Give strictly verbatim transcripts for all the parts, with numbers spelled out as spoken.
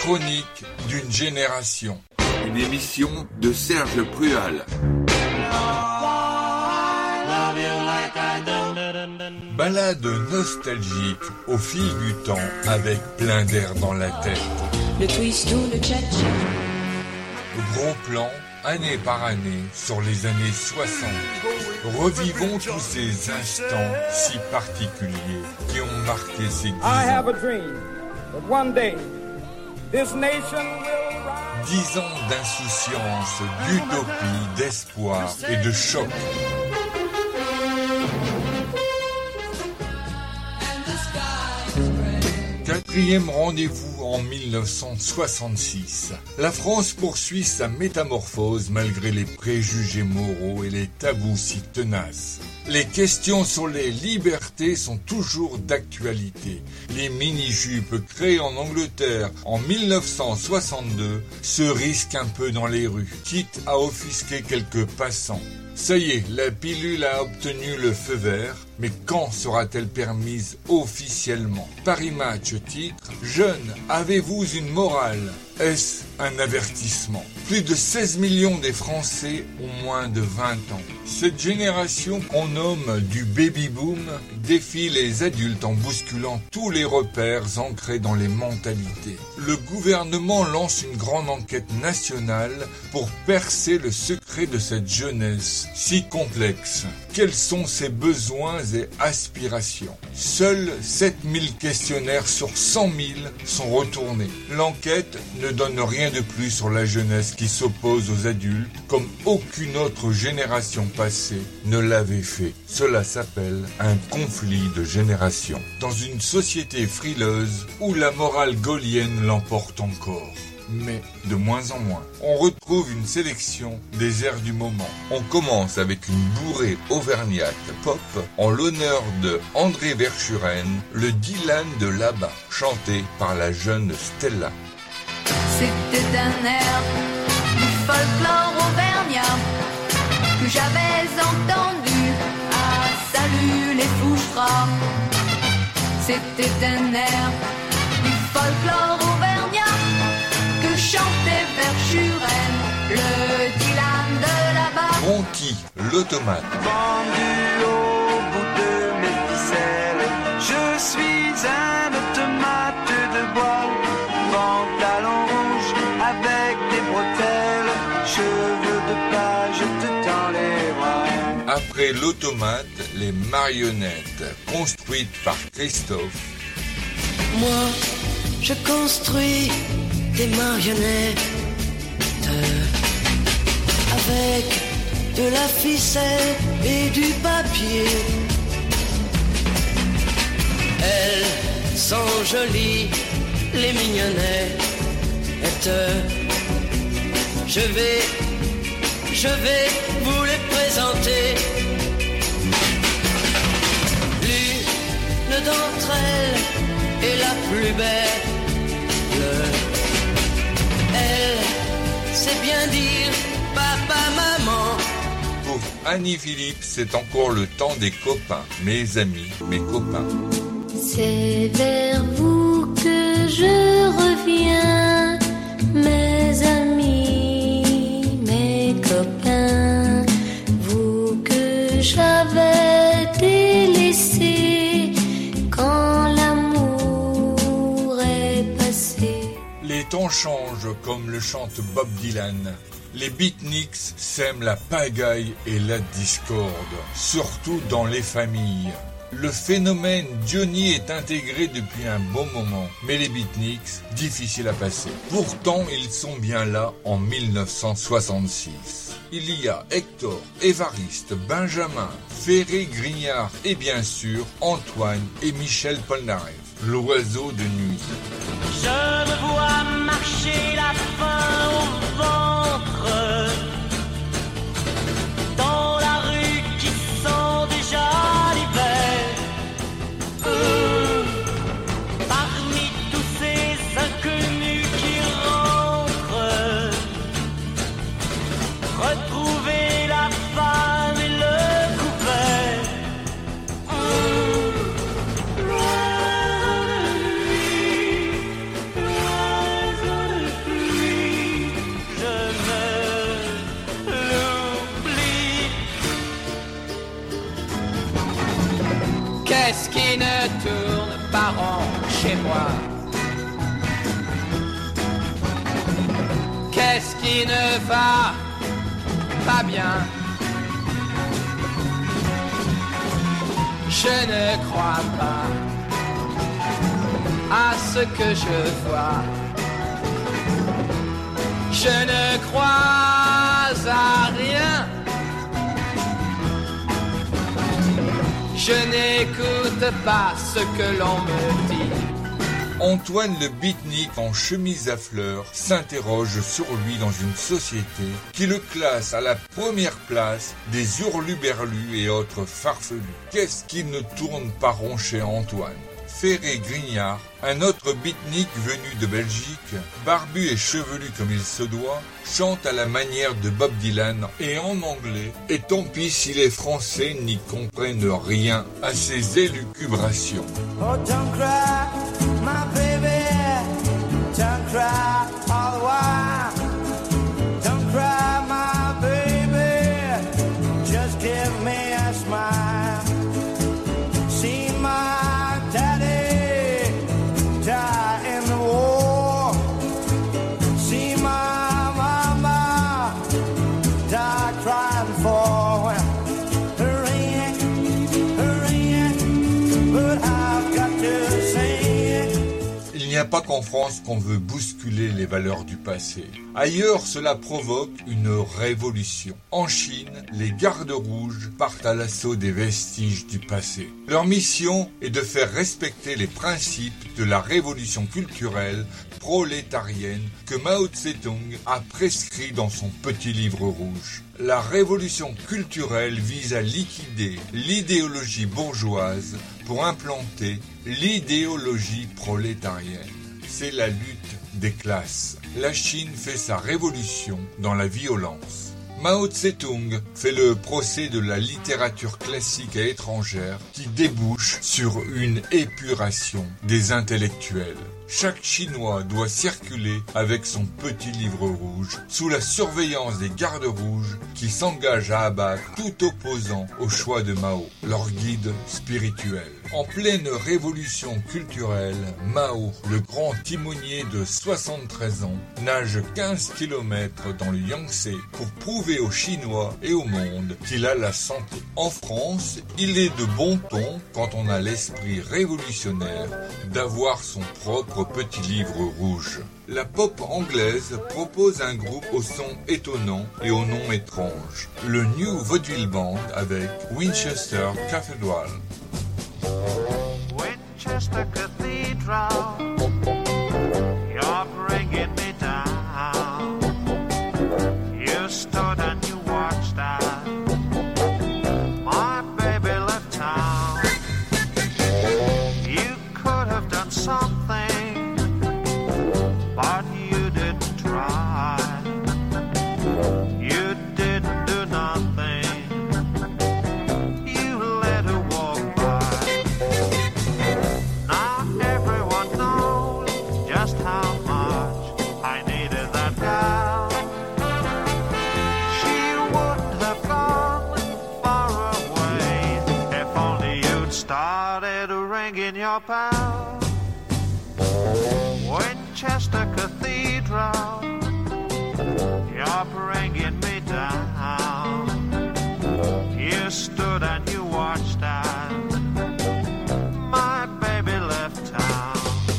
chronique d'une génération. Une émission de Serge Prual. Balade nostalgique au fil du temps avec plein d'air dans la tête. Le twist ou le tcha-tcha. Gros plan, année par année, sur les années soixante. Revivons tous ces instants si particuliers qui ont marqué ces dix I have ans. a dream that one day this nation will rise. Dix ans d'insouciance, d'utopie, d'espoir et de choc. Quatrième rendez-vous en mille neuf cent soixante-six. La France poursuit sa métamorphose malgré les préjugés moraux et les tabous si tenaces. Les questions sur les libertés sont toujours d'actualité. Les mini-jupes créées en Angleterre en mille neuf cent soixante-deux se risquent un peu dans les rues, quitte à offusquer quelques passants. Ça y est, la pilule a obtenu le feu vert, mais quand sera-t-elle permise officiellement? Paris Match titre « Jeunes, avez-vous une morale ?» Est-ce un avertissement? Plus de seize millions des Français ont moins de vingt ans. Cette génération qu'on nomme du baby-boom défie les adultes en bousculant tous les repères ancrés dans les mentalités. Le gouvernement lance une grande enquête nationale pour percer le secret de cette jeunesse si complexe. Quels sont ses besoins et aspirations? Seuls sept mille questionnaires sur cent mille sont retournés. L'enquête ne donne rien de plus sur la jeunesse qui s'oppose aux adultes comme aucune autre génération passée ne l'avait fait. Cela s'appelle un conflit de génération. Dans une société frileuse où la morale gaullienne l'emporte encore. Mais de moins en moins. On retrouve une sélection des airs du moment. On commence avec une bourrée auvergnate pop en l'honneur de André Verschuren, le Dylan de là-bas, chanté par la jeune Stella. C'était un air du folklore auvergnat que j'avais entendu à Salut les Foucheras. C'était un air du folklore auvergnat que chantait Verschuren, le Dylan de là-bas. Ronky, l'automate. Pendu au bout de mes ficelles, je suis un automate de bois, pantalon rouge avec des bretelles, cheveux de plage, je te tends les bras. Après l'automate, les marionnettes, construites par Christophe. Moi, je construis des marionnettes avec de la ficelle et du papier. Elles sont jolies, les mignonnettes. Je vais, je vais vous les présenter. L'une d'entre elles est la plus belle. Elle sait bien dire papa, maman. Pour Annie Philippe, c'est encore le temps des copains, mes amis, mes copains. C'est vers vous que je reviens, mes amis, mes copains, vous que j'avais délaissés quand l'amour est passé. Les temps changent comme le chante Bob Dylan. Les beatniks sèment la pagaille et la discorde, surtout dans les familles. Le phénomène Johnny est intégré depuis un bon moment, mais les beatniks, difficiles à passer. Pourtant, ils sont bien là en mille neuf cent soixante-six. Il y a Hector, Évariste, Benjamin, Ferré, Grignard et bien sûr Antoine et Michel Polnareff, l'oiseau de nuit. Je me vois marcher la faim au ventre dans la rue qui sent déjà l'hiver. Euh, parmi tous ces inconnus qui rentrent, retrouver la femme et le couvert. Euh, l'oiseau de nuit, l'oiseau parents chez moi. Qu'est-ce qui ne va pas bien? Je ne crois pas à ce que je vois. Je ne crois à rien. Je n'écoute pas ce que l'on me dit. Antoine le beatnik en chemise à fleurs s'interroge sur lui dans une société qui le classe à la première place des hurluberlus et autres farfelus. Qu'est-ce qui ne tourne pas rond chez Antoine? Ferré Grignard, un autre beatnik venu de Belgique, barbu et chevelu comme il se doit, chante à la manière de Bob Dylan et en anglais, et tant pis si les Français n'y comprennent rien à ses élucubrations. Oh, don't cry, my baby, don't cry all the while. Don't cry, my baby, just give me a smile. See my daddy die in the war. See my mama die crying for him. Hurry, hurry, but I've got to sing. Il n'y a pas qu'en France qu'on veut bousculer les valeurs du passé. Ailleurs, cela provoque une révolution. En Chine, les gardes rouges partent à l'assaut des vestiges du passé. Leur mission est de faire respecter les principes de la révolution culturelle prolétarienne que Mao Tse-tung a prescrit dans son petit livre rouge. La révolution culturelle vise à liquider l'idéologie bourgeoise pour implanter l'idéologie prolétarienne. C'est la lutte des classes. La Chine fait sa révolution dans la violence. Mao Tse-tung fait le procès de la littérature classique et étrangère qui débouche sur une épuration des intellectuels. Chaque Chinois doit circuler avec son petit livre rouge sous la surveillance des gardes rouges qui s'engagent à abattre tout opposant au choix de Mao, leur guide spirituel. En pleine révolution culturelle, Mao, le grand timonier de soixante-treize ans, nage quinze kilomètres dans le Yangtze pour prouver aux Chinois et au monde qu'il a la santé. En France, il est de bon ton, quand on a l'esprit révolutionnaire, d'avoir son propre petit livre rouge. La pop anglaise propose un groupe au son étonnant et au nom étrange, le New Vaudeville Band avec Winchester Cathedral. Winchester Cathedral, you're bringing me down. You stood and you watched as my baby left town. You could have done something, but you didn't try. You didn't do nothing. You let her walk by. Now everyone knows just how much I needed that girl. She wouldn't have gone far away if only you'd started ringing your bell. Winchester Cathedral, you're bringing me down. You stood and you watched as my baby left town.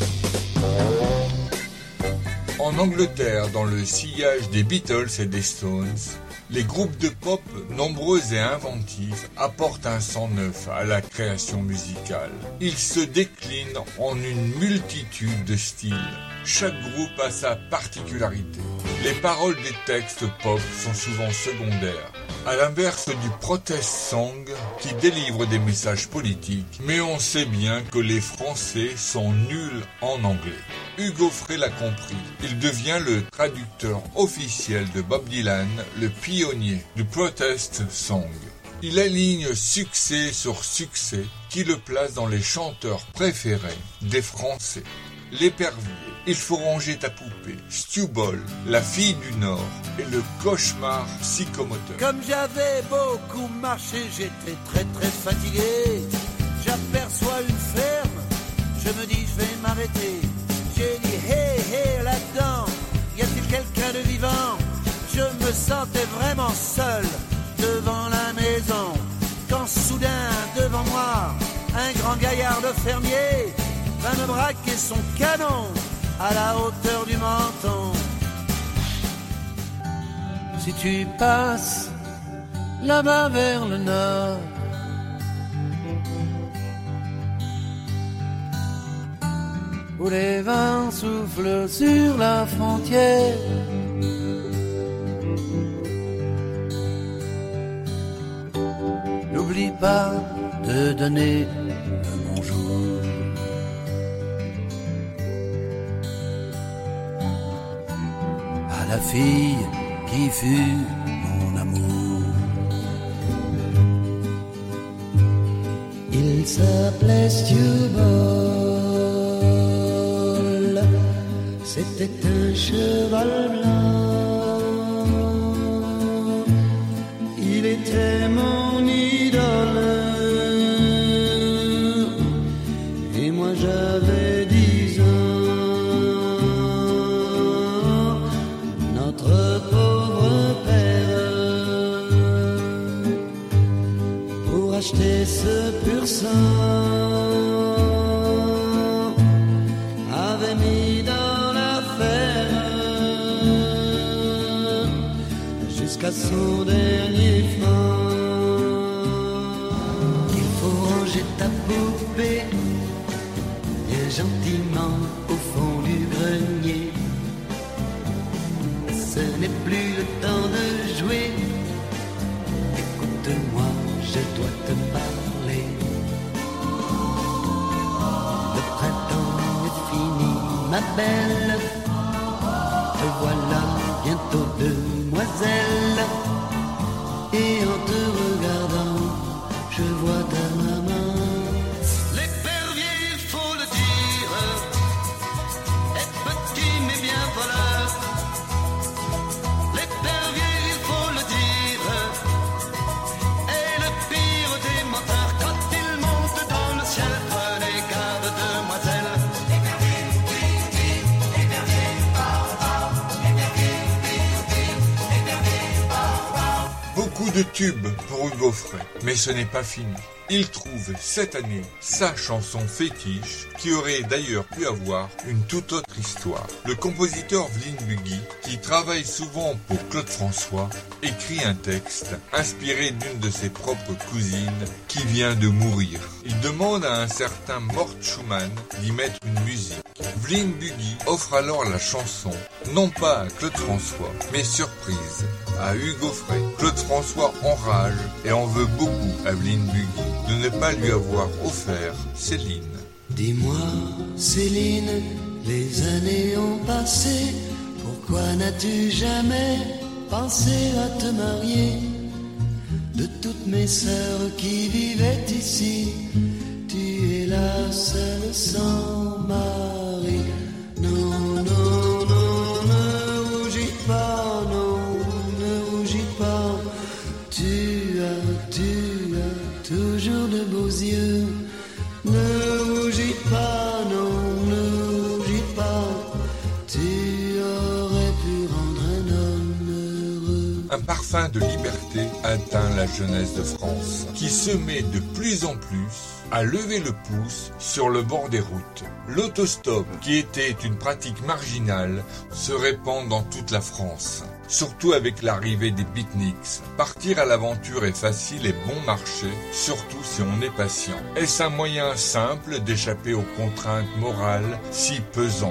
En Angleterre, dans le sillage des Beatles et des Stones, les groupes de pop, nombreux et inventifs, apportent un sang neuf à la création musicale. Ils se déclinent en une multitude de styles. Chaque groupe a sa particularité. Les paroles des textes pop sont souvent secondaires, à l'inverse du protest song qui délivre des messages politiques, mais on sait bien que les Français sont nuls en anglais. Hugo Frey l'a compris. Il devient le traducteur officiel de Bob Dylan, le pionnier du protest song. Il aligne succès sur succès qui le place dans les chanteurs préférés des Français. L'épervier, Il faut ranger ta poupée, Stu Ball, La fille du Nord et Le cauchemar psychomoteur. Comme j'avais beaucoup marché, j'étais très très fatigué. J'aperçois une ferme, Je me dis je vais m'arrêter. J'ai dit hé hé là-dedans, y a-t-il quelqu'un de vivant? Je me sentais vraiment seul devant la maison, quand soudain devant moi, un grand gaillard de fermier va me braquer son canon à la hauteur du menton. Si tu passes là-bas vers le nord, où les vents soufflent sur la frontière, n'oublie pas de donner un bonjour à la fille qui fut mon amour. Il s'appelait Stewball, c'était un cheval blanc. Il était mon idole et moi j'avais dix ans. Notre pauvre père, pour acheter ce pur sang, avait mis dans l'affaire jusqu'à son dernier franc. Il faut ranger ta poupée bien gentiment au fond du grenier. Ce n'est plus le temps de jouer. Écoute-moi, je dois te parler. Le printemps est fini, ma belle. Te voilà bientôt demoiselle. Et en te regardant, je vois ta maman. L'épervier, il faut le dire, est petit mais bien voleur. L'épervier, il faut le dire, est le pire des menteurs. Quand il monte dans le ciel, prenez garde, demoiselle. L'épervier, oui, oui, l'épervier, oh, oh, l'épervier, oui, oui, l'épervier, oh, oh. Beaucoup de tubes pour Hugo Frey, mais ce n'est pas fini. Il trouve cette année sa chanson fétiche, qui aurait d'ailleurs pu avoir une toute autre histoire. Le compositeur Vline Bugui, qui travaille souvent pour Claude François, écrit un texte inspiré d'une de ses propres cousines qui vient de mourir. Il demande à un certain Mort Schumann d'y mettre une musique. Vline Bugui offre alors la chanson, non pas à Claude François, mais surprise, à Hugo Frey. Claude François enrage et en veut beaucoup à Vline Bugui de ne pas lui avoir offert Céline. Dis-moi, Céline, les années ont passé, pourquoi n'as-tu jamais pensé à te marier? De toutes mes sœurs qui vivaient ici, tu es la seule sans mari. Non, non, non, ne rougis pas, non, ne rougis pas, tu as, tu as toujours de beaux yeux. Ne rougis pas, non, ne rougis pas, tu aurais pu rendre un homme heureux. Un parfum de liberté atteint la jeunesse de France, qui se met de plus en plus à lever le pouce sur le bord des routes. L'autostop, qui était une pratique marginale, se répand dans toute la France. Surtout avec l'arrivée des beatniks. Partir à l'aventure est facile et bon marché, surtout si on est patient. Est-ce un moyen simple d'échapper aux contraintes morales si pesantes?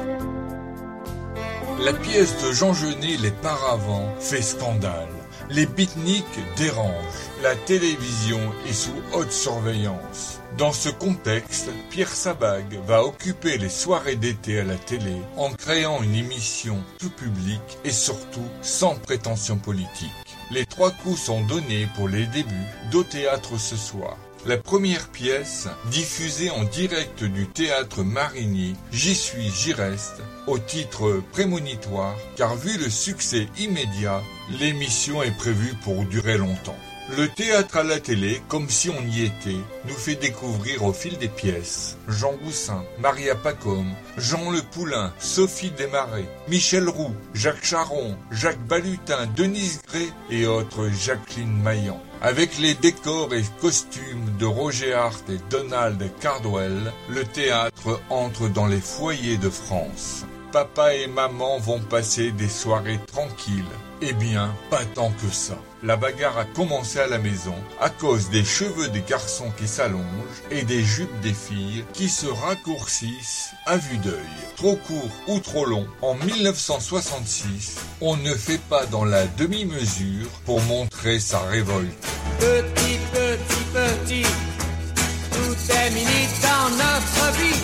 La pièce de Jean Genet, Les Paravents, fait scandale. Les beatniks dérangent. La télévision est sous haute surveillance. Dans ce contexte, Pierre Sabag va occuper les soirées d'été à la télé en créant une émission tout public et surtout sans prétention politique. Les trois coups sont donnés pour les débuts d'Au Théâtre ce soir. La première pièce, diffusée en direct du théâtre Marigny, J'y suis, j'y reste, au titre prémonitoire, car vu le succès immédiat, l'émission est prévue pour durer longtemps. Le théâtre à la télé, comme si on y était, nous fait découvrir au fil des pièces Jean Roussin, Maria Pacôme, Jean Le Poulain, Sophie Desmarais, Michel Roux, Jacques Charon, Jacques Balutin, Denise Gray et autres Jacqueline Maillan. Avec les décors et costumes de Roger Hart et Donald Cardwell, le théâtre entre dans les foyers de France. Papa et maman vont passer des soirées tranquilles. Eh bien, pas tant que ça. La bagarre a commencé à la maison à cause des cheveux des garçons qui s'allongent et des jupes des filles qui se raccourcissent à vue d'œil. Trop court ou trop long, en mille neuf cent soixante-six, on ne fait pas dans la demi-mesure pour montrer sa révolte. Petit, petit, petit, tout est mini dans notre vie.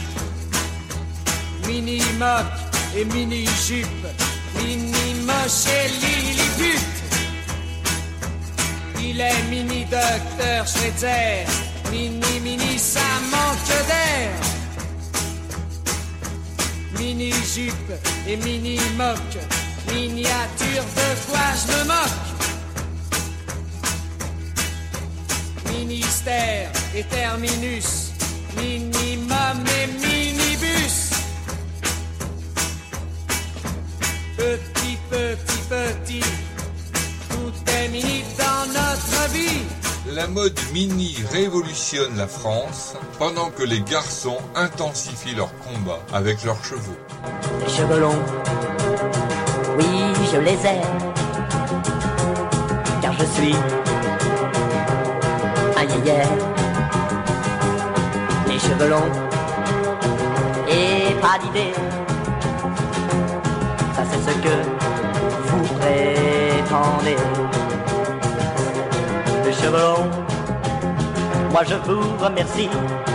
Mini-moc et mini-jupe, mini-moche et lilliput. Il est mini-docteur Schweitzer, mini-mini, ça manque d'air. Mini-jupe et mini-moc, miniature de quoi je me moque. Ministère et terminus, minimum et minibus. Petit, petit, petit, tout est mini dans notre vie. La mode mini révolutionne la France pendant que les garçons intensifient leur combat avec leurs cheveux. Les cheveux longs, oui, je les aime, car je suis un yéyé. Les cheveux longs et pas d'idée, ça c'est ce que vous prétendez. Les cheveux longs, moi je vous remercie,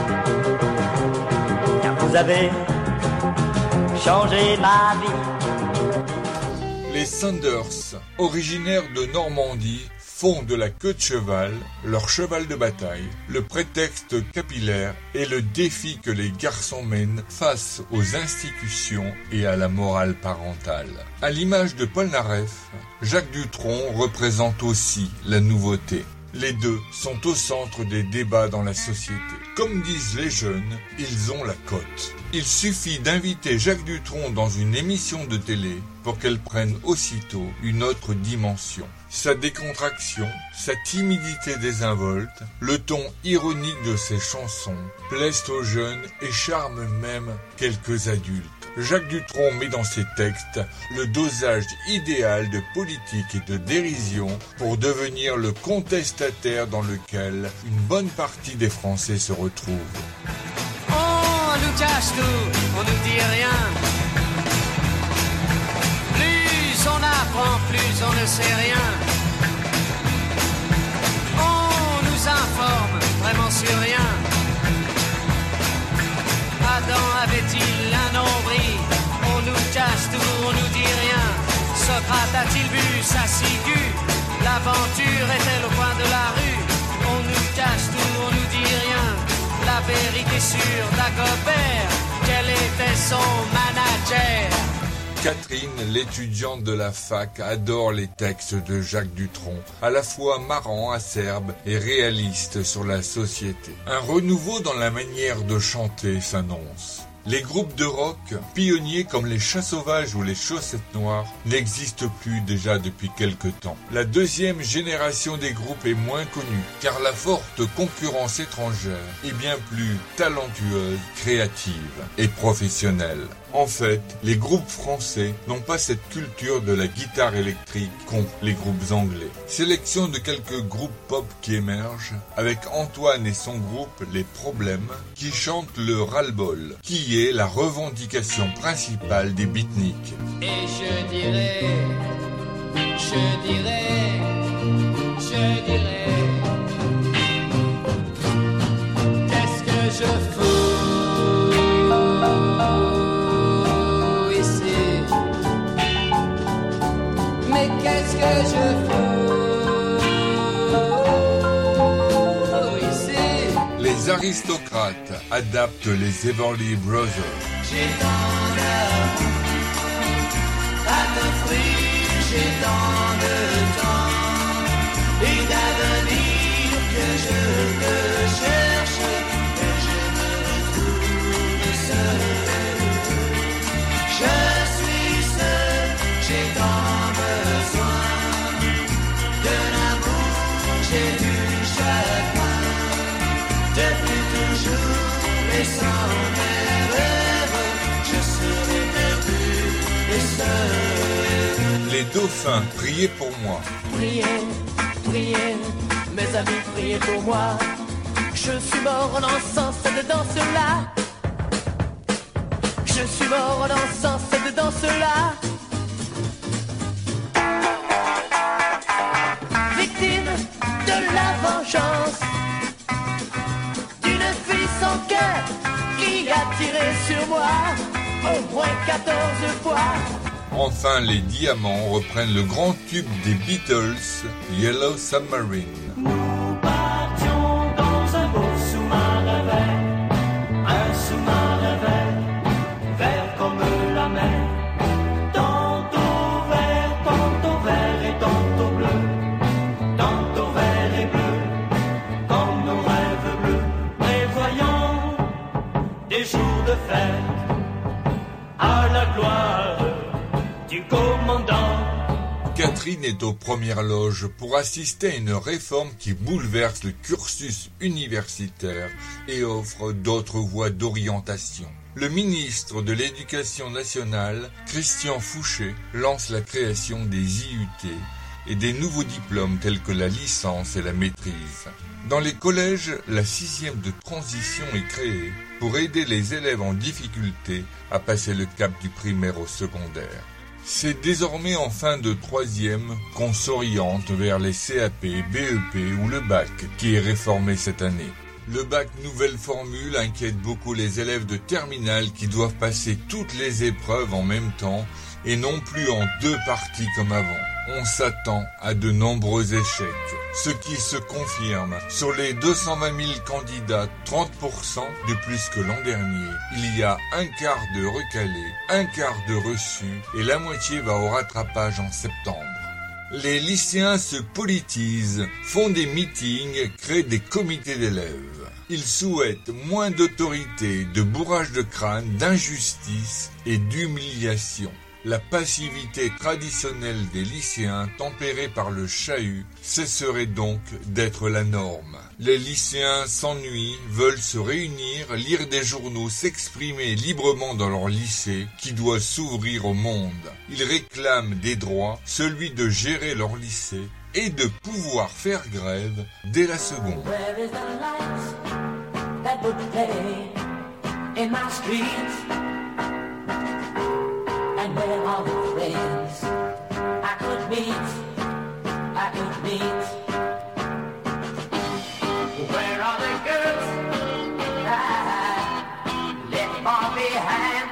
car vous avez changé ma vie. Les Sanders, originaires de Normandie, font de la queue de cheval leur cheval de bataille, le prétexte capillaire et le défi que les garçons mènent face aux institutions et à la morale parentale. À l'image de Paul Naref, Jacques Dutronc représente aussi la nouveauté. Les deux sont au centre des débats dans la société. Comme disent les jeunes, ils ont la cote. Il suffit d'inviter Jacques Dutronc dans une émission de télé pour qu'elle prenne aussitôt une autre dimension. Sa décontraction, sa timidité désinvolte, le ton ironique de ses chansons plaisent aux jeunes et charment même quelques adultes. Jacques Dutronc met dans ses textes le dosage idéal de politique et de dérision pour devenir le contestataire dans lequel une bonne partie des Français se retrouvent. On nous cache tout, on nous dit rien. Plus on apprend, plus on ne sait rien. On nous informe vraiment sur rien. Adam avait-il un nombril? On nous cache tout, on nous dit rien. Socrate a-t-il vu sa ciguë? L'aventure est-elle au coin de la rue? On nous cache tout, on nous dit rien. La vérité sur Dagobert, quel était son manager? Catherine, l'étudiante de la fac, adore les textes de Jacques Dutronc, à la fois marrant, acerbe et réaliste sur la société. Un renouveau dans la manière de chanter s'annonce. Les groupes de rock, pionniers comme les Chats Sauvages ou les Chaussettes Noires, n'existent plus déjà depuis quelque temps. La deuxième génération des groupes est moins connue, car la forte concurrence étrangère est bien plus talentueuse, créative et professionnelle. En fait, les groupes français n'ont pas cette culture de la guitare électrique qu'ont les groupes anglais. Sélection de quelques groupes pop qui émergent, avec Antoine et son groupe Les Problèmes, qui chantent le ras-le-bol, qui est la revendication principale des beatniks. Et je dirais, je dirais, je dirais, qu'est-ce que je fous ici? Mais qu'est-ce que je fous ici? Les aristocrates adaptent les Everly Brothers. J'ai tant d'amour à t'offrir, j'ai tant de temps et d'avenir. Les dauphins, priez pour moi. Priez, priez, mes amis, priez pour moi. Je suis mort en dansant cette danse-là. Je suis mort en dansant cette danse-là. Victime de la vengeance d'une fille sans cœur qui a tiré sur moi au moins quatorze fois. Enfin, les diamants reprennent le grand tube des Beatles, Yellow Submarine. Nous partions dans un beau sous-marin vert, un sous-marin vert, vert comme la mer, tantôt vert, tantôt vert et tantôt bleu, tantôt vert et bleu, comme nos rêves bleus, prévoyant des jours de fête à la gloire du commandant. Catherine est aux premières loges pour assister à une réforme qui bouleverse le cursus universitaire et offre d'autres voies d'orientation. Le ministre de l'Éducation nationale, Christian Fouché, lance la création des I U T et des nouveaux diplômes tels que la licence et la maîtrise. Dans les collèges, la sixième de transition est créée pour aider les élèves en difficulté à passer le cap du primaire au secondaire. C'est désormais en fin de troisième qu'on s'oriente vers les C A P, B E P ou le bac qui est réformé cette année. Le bac nouvelle formule inquiète beaucoup les élèves de terminale qui doivent passer toutes les épreuves en même temps et non plus en deux parties comme avant. On s'attend à de nombreux échecs, ce qui se confirme. Sur les deux cent vingt mille candidats, trente pour cent de plus que l'an dernier. Il y a un quart de recalés, un quart de reçus et la moitié va au rattrapage en septembre. Les lycéens se politisent, font des meetings, créent des comités d'élèves. Ils souhaitent moins d'autorité, de bourrage de crâne, d'injustice et d'humiliation. La passivité traditionnelle des lycéens, tempérée par le chahut, cesserait donc d'être la norme. Les lycéens s'ennuient, veulent se réunir, lire des journaux, s'exprimer librement dans leur lycée qui doit s'ouvrir au monde. Ils réclament des droits, celui de gérer leur lycée et de pouvoir faire grève dès la seconde. And where are the friends I could meet, I could meet? Where are the girls I left far behind?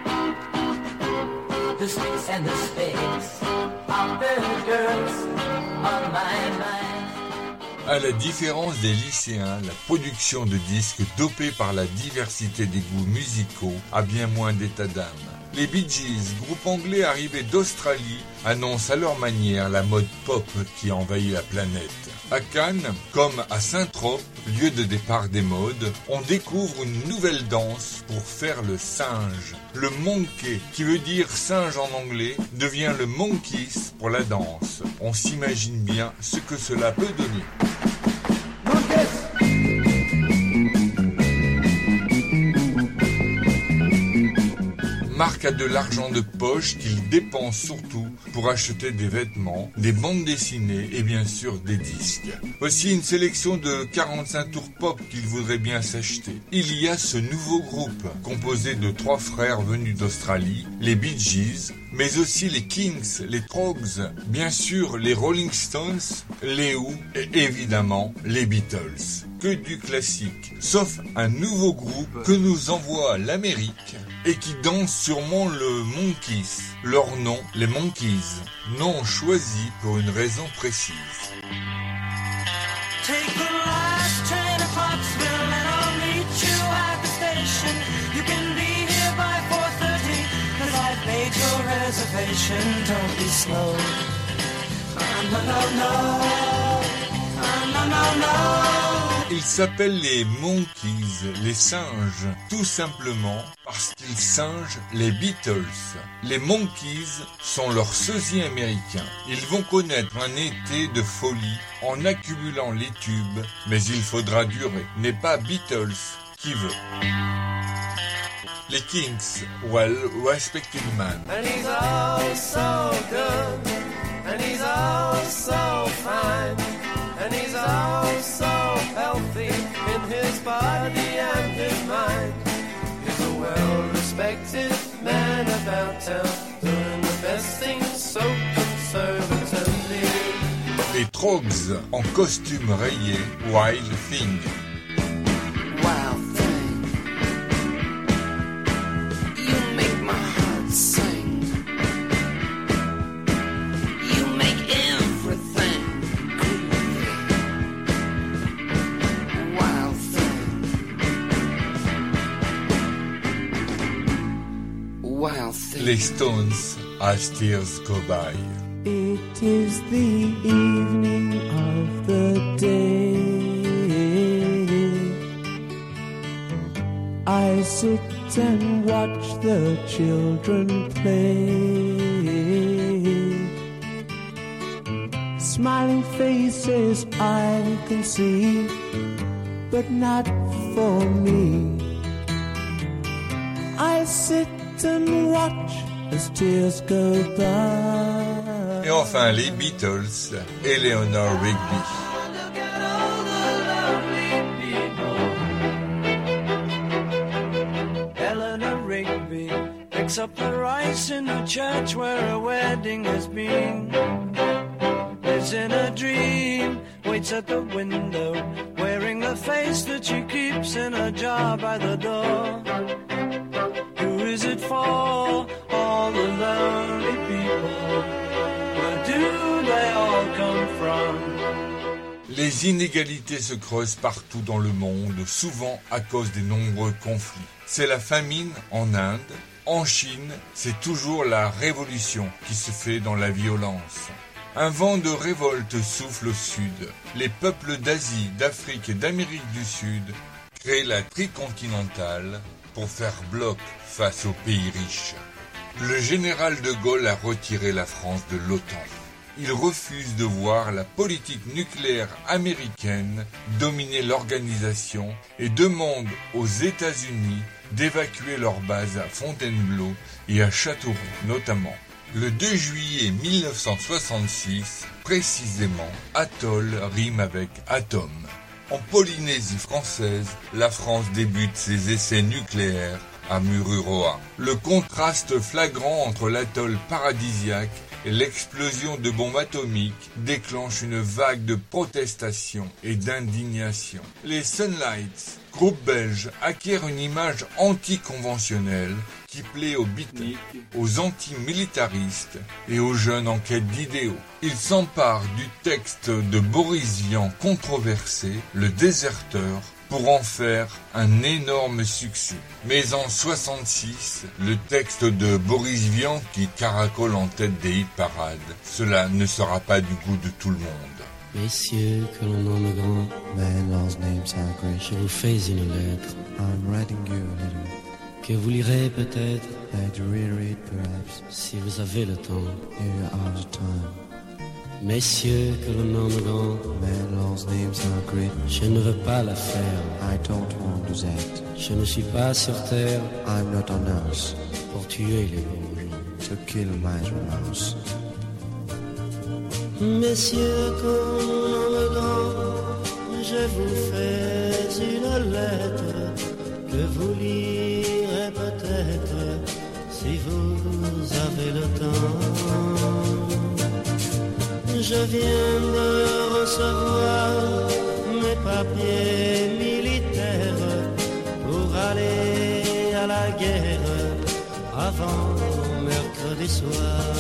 The sticks and the spades of the girls on my mind. À la différence des lycéens, la production de disques dopée par la diversité des goûts musicaux a bien moins d'état d'âme. Les Bee Gees, groupe anglais arrivé d'Australie, annoncent à leur manière la mode pop qui envahit la planète. À Cannes, comme à Saint-Trope, lieu de départ des modes, on découvre une nouvelle danse pour faire le singe. Le monkey, qui veut dire singe en anglais, devient le monkeys pour la danse. On s'imagine bien ce que cela peut donner. Marc a de l'argent de poche qu'il dépense surtout pour acheter des vêtements, des bandes dessinées et bien sûr des disques. Voici une sélection de quarante-cinq tours pop qu'il voudrait bien s'acheter. Il y a ce nouveau groupe composé de trois frères venus d'Australie, les Bee Gees, mais aussi les Kings, les Trogs, bien sûr les Rolling Stones, les Who et évidemment les Beatles. Que du classique, sauf un nouveau groupe que nous envoie l'Amérique et qui danse sûrement le Monkeys. Leur nom, les Monkeys, nom choisi pour une raison précise. Take the last train to Clarksville and I'll meet you at the station. You can be here by four thirty, cause I've made your reservation. Don't be slow. Oh, no, no, no. Oh, no, no, no. Ils s'appellent les Monkeys, les singes, tout simplement parce qu'ils singent les Beatles. Les Monkeys sont leurs sosies américains. Ils vont connaître un été de folie en accumulant les tubes, mais il faudra durer. N'est pas Beatles qui veut. Les Kings, Well Respected Man. And he's oh so good, and he's oh so fine, and he's oh so healthy in his body and his mind. He's a well-respected man about town, doing the best things so conservatively. Les Trogs en costume rayé, Wild Thing. Wild thing, you make my heart sing. You make everything groovy. Wild thing, wild thing. Les Stones, As Tears Go By. It is the evening of the day. I sit and watch the children play. Smiling faces I can see, but not for me. I sit and watch as tears go by. Et enfin les Beatles, Eleanor Rigby. Eleanor Rigby picks up the rice in a church where a wedding has been. Lives in a dream, waits at the window, wearing the face that she keeps in a jar by the door. Who is it for? All the lonely people. Where do they all come from? Les inégalités se creusent partout dans le monde, souvent à cause des nombreux conflits. C'est la famine en Inde. En Chine, c'est toujours la révolution qui se fait dans la violence. Un vent de révolte souffle au sud. Les peuples d'Asie, d'Afrique et d'Amérique du Sud créent la tricontinentale pour faire bloc face aux pays riches. Le général de Gaulle a retiré la France de l'OTAN. Il refuse de voir la politique nucléaire américaine dominer l'organisation et demande aux États-Unis d'évacuer leurs bases à Fontainebleau et à Châteauroux notamment. Le deux juillet mille neuf cent soixante-six, précisément, atoll rime avec atome. En Polynésie française, la France débute ses essais nucléaires à Mururoa. Le contraste flagrant entre l'atoll paradisiaque et l'explosion de bombes atomiques déclenche une vague de protestation et d'indignation. Les Sunlights, groupe belge, acquièrent une image anticonventionnelle qui plaît aux beatniks, aux antimilitaristes et aux jeunes en quête d'idéaux. Ils s'emparent du texte de Boris Vian controversé, Le Déserteur, pour en faire un énorme succès. Mais en soixante-six, le texte de Boris Vian qui caracole en tête des hit-parades, cela ne sera pas du goût de tout le monde. Messieurs, que l'on nomme grand, Man, Lord's names are great. je vous fais une lettre I'm writing you a letter que vous lirez peut-être that you will read perhaps si vous avez le temps. if you have the time. Messieurs, que l'on nomme grand, Man, Lord's names are great. je ne veux pas la faire. I don't want to do that. Je ne suis pas sur terre I'm not on earth pour tuer les bons gens. to kill my mouse. Messieurs, qu'on nomme grand, je vous fais une lettre que vous lirez peut-être si vous avez le temps. Je viens de recevoir mes papiers militaires pour aller à la guerre avant mercredi soir.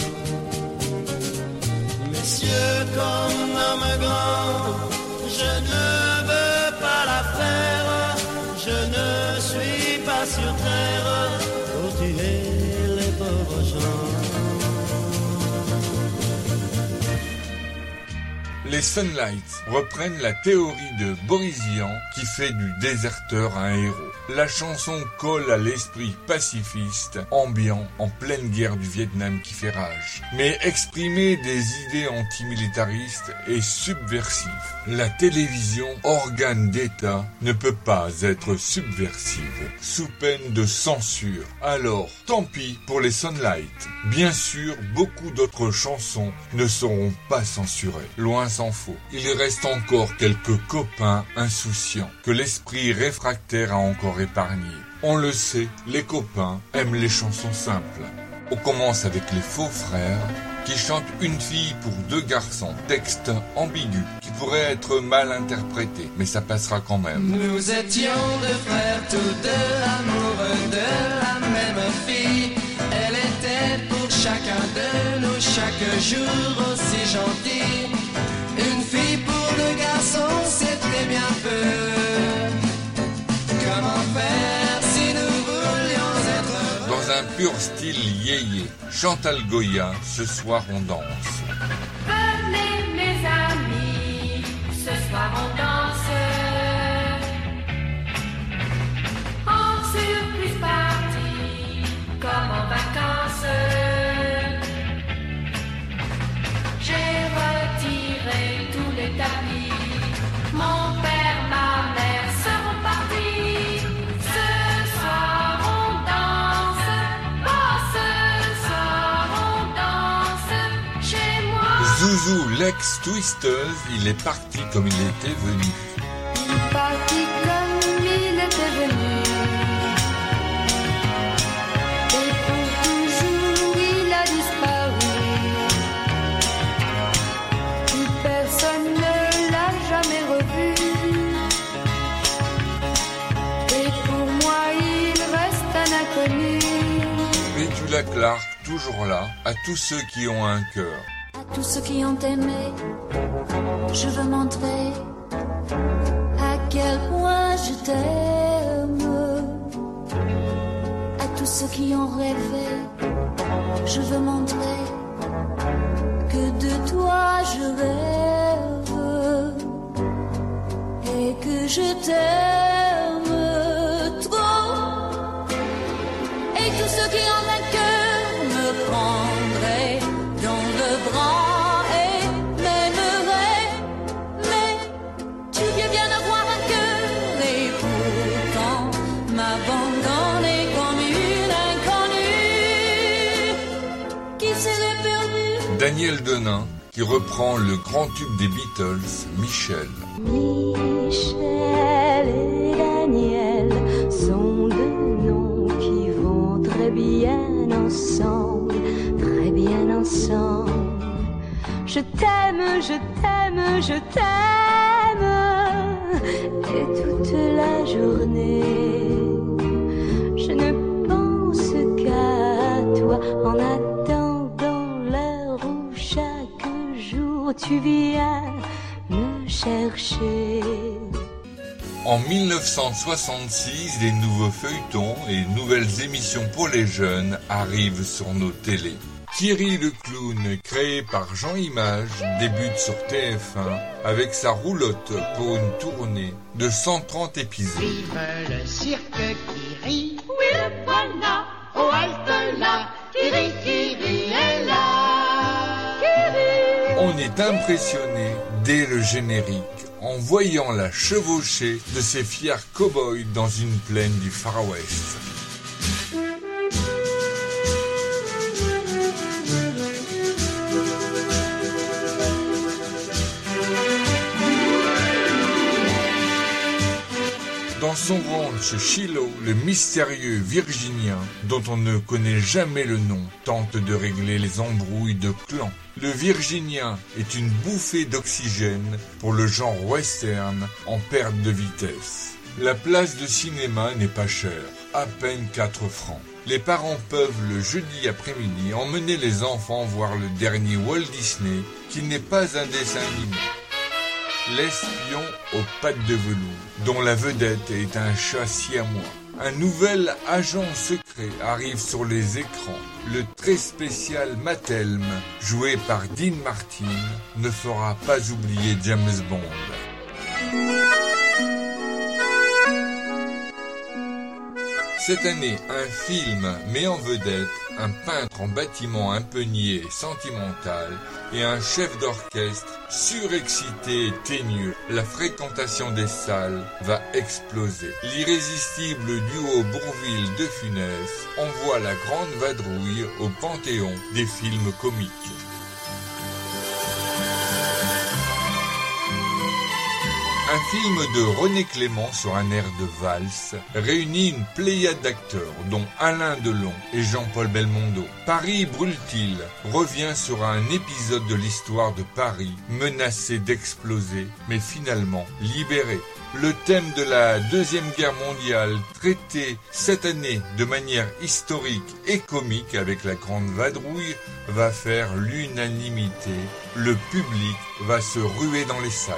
Messieurs, comme homme grand, je ne veux pas la faire. Je ne suis pas sur terre pour tuer les pauvres gens. Les Sunlights reprennent la théorie de Boris Vian qui fait du déserteur un héros. La chanson colle à l'esprit pacifiste, ambiant, en pleine guerre du Vietnam qui fait rage. Mais exprimer des idées antimilitaristes est subversif. La télévision, organe d'État, ne peut pas être subversive, sous peine de censure. Alors, tant pis pour les Sunlights. Bien sûr, beaucoup d'autres chansons ne seront pas censurées. Loin s'en faut. Il reste encore quelques copains insouciants que l'esprit réfractaire a encore épargnés. On le sait, les copains aiment les chansons simples. On commence avec les Faux Frères qui chantent une fille pour deux garçons. Texte ambigu qui pourrait être mal interprété, mais ça passera quand même. Nous étions deux frères, tous deux amoureux de la même fille. Elle était pour chacun de nous chaque jour aussi gentille. Une fille pour deux garçons, c'était bien peu. Comment faire si nous voulions être heureux? Dans un pur style yéyé, Chantal Goya, ce soir on danse. Venez mes amis, ce soir on danse. En surprise party, comme en vacances. J'ai retiré tous les tapis. Mon père, ma mère seront partis. Ce soir on danse. Oh, ce soir on danse chez moi. Zouzou, l'ex-twisteuse, il est parti comme il était venu. Il est parti comme il était venu. Et pour toujours il a disparu. Plus personne ne l'a jamais revu. Et pour moi il reste un inconnu. Petula Clark, toujours là, à tous ceux qui ont un cœur. À tous ceux qui ont aimé, je veux montrer à quel point je t'aime. À tous ceux qui ont rêvé, je veux montrer que de toi je rêve et que je t'aime trop. Et tous ceux qui ont un cœur me prendraient dans le bras et m'aimeraient. Mais tu veux bien avoir un cœur et pourtant m'abandonner comme une inconnue qui serait perdue. Daniel Denain, qui reprend le grand tube des Beatles, Michel. Michel et Daniel sont deux noms qui vont très bien ensemble, très bien ensemble. Je t'aime, je t'aime, je t'aime, et toute la journée, je ne pense qu'à toi en attendant l'heure où chaque jour tu viens me chercher. En mille neuf cent soixante-six, des nouveaux feuilletons et nouvelles émissions pour les jeunes arrivent sur nos télés. Thierry le clown, créé par Jean Image, débute sur T F un avec sa roulotte pour une tournée de cent trente épisodes. Vive le cirque qui rit, oui le voilà, oh halte là, qui rit, qui rit est là, qui rit. On est impressionné dès le générique en voyant la chevauchée de ces fiers cow-boys dans une plaine du Far West. Dans son ranch Shiloh, le mystérieux Virginien, dont on ne connaît jamais le nom, tente de régler les embrouilles de clans. Le Virginien est une bouffée d'oxygène pour le genre western en perte de vitesse. La place de cinéma n'est pas chère, à peine quatre francs. Les parents peuvent le jeudi après-midi emmener les enfants voir le dernier Walt Disney, qui n'est pas un dessin animé. L'espion aux pattes de velours, dont la vedette est un chat siamois. un nouvel agent secret arrive sur les écrans. Le très spécial Mathelm, joué par Dean Martin, ne fera pas oublier James Bond. Cette année, un film met en vedette un peintre en bâtiment un peu niais et sentimental et un chef d'orchestre surexcité et teigneux. La fréquentation des salles va exploser. L'irrésistible duo Bourvil de Funès envoie la grande vadrouille au panthéon des films comiques. Un film de René Clément sur un air de valse réunit une pléiade d'acteurs dont Alain Delon et Jean-Paul Belmondo. Paris brûle-t-il revient sur un épisode de l'histoire de Paris menacé d'exploser mais finalement libéré. Le thème de la Deuxième Guerre mondiale traité cette année de manière historique et comique avec la grande vadrouille va faire l'unanimité. Le public va se ruer dans les salles.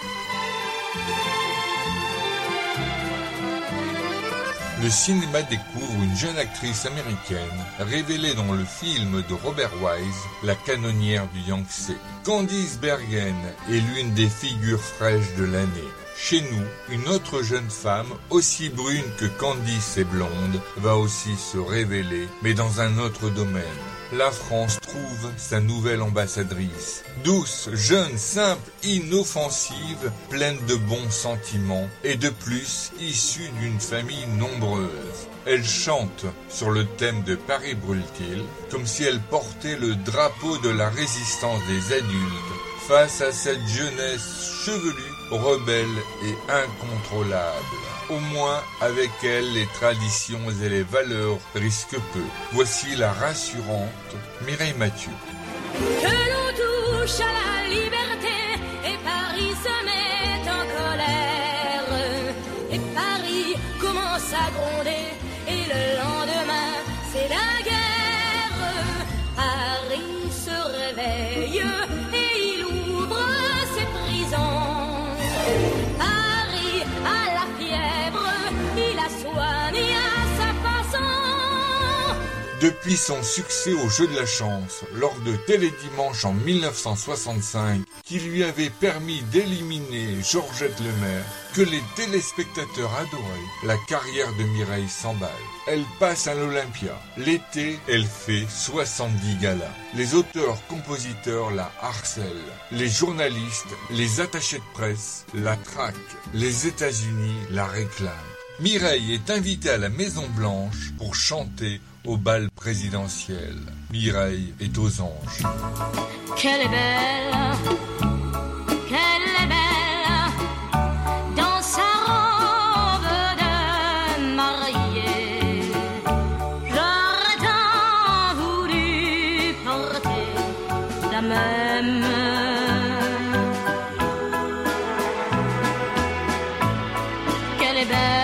Le cinéma découvre une jeune actrice américaine révélée dans le film de Robert Wise, La canonnière du Yangtze. Candice Bergen est l'une des figures fraîches de l'année. Chez nous, une autre jeune femme, aussi brune que Candice est blonde, va aussi se révéler, mais dans un autre domaine. La France trouve sa nouvelle ambassadrice. Douce, jeune, simple, inoffensive, pleine de bons sentiments et de plus issue d'une famille nombreuse. Elle chante sur le thème de Paris brûle-t-il, comme si elle portait le drapeau de la résistance des adultes face à cette jeunesse chevelue, rebelle et incontrôlable. Au moins, avec elle, les traditions et les valeurs risquent peu. Voici la rassurante Mireille Mathieu. Que l'on touche à la liberté et Paris se met en colère. Et Paris commence à gronder et le lendemain, c'est la guerre. Paris se réveille et il ouvre ses prisons. Paris a la fièvre, il la soigne à sa façon. Depuis son succès au Jeu de la Chance, lors de Télédimanche en mille neuf cent soixante-cinq, qui lui avait permis d'éliminer Georgette Lemaire, que les téléspectateurs adoraient, la carrière de Mireille s'emballe. Elle passe à l'Olympia. L'été, elle fait soixante-dix galas. Les auteurs-compositeurs la harcèlent. Les journalistes, les attachés de presse la traquent. Les États-Unis la réclament. Mireille est invitée à la Maison Blanche pour chanter au bal présidentiel. Mireille est aux anges. Qu'elle est belle, qu'elle est belle, dans sa robe de mariée. J'aurais tant voulu porter la même. Qu'elle est belle.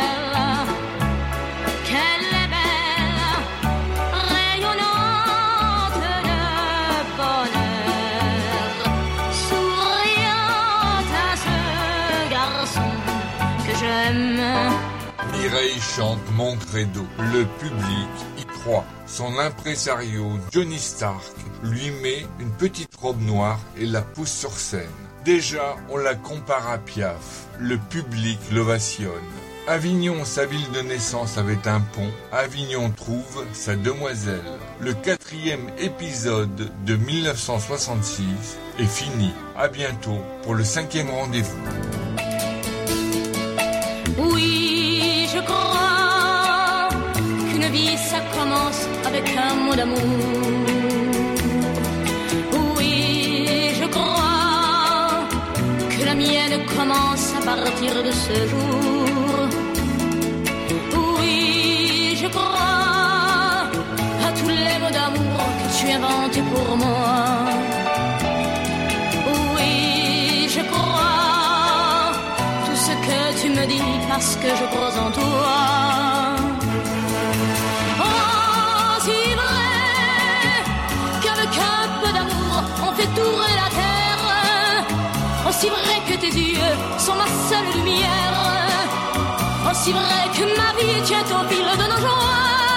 Mireille chante Mon Credo. Le public y croit. Son impresario Johnny Stark lui met une petite robe noire et la pousse sur scène. Déjà, on la compare à Piaf. Le public l'ovationne. Avignon, sa ville de naissance, avait un pont. Avignon trouve sa demoiselle. Le quatrième épisode de mille neuf cent soixante-six est fini. À bientôt pour le cinquième rendez-vous. Oui, je crois qu'une vie ça commence avec un mot d'amour. Oui, je crois que la mienne commence à partir de ce jour. Oui, je crois à tous les mots d'amour que tu inventes pour moi. Oui, je crois que tu me dis parce que je crois en toi. Oh, si vrai qu'avec un peu d'amour on fait tourner la terre. Aussi vrai que tes yeux sont ma seule lumière. si vrai que ma vie tient au fil de nos joies.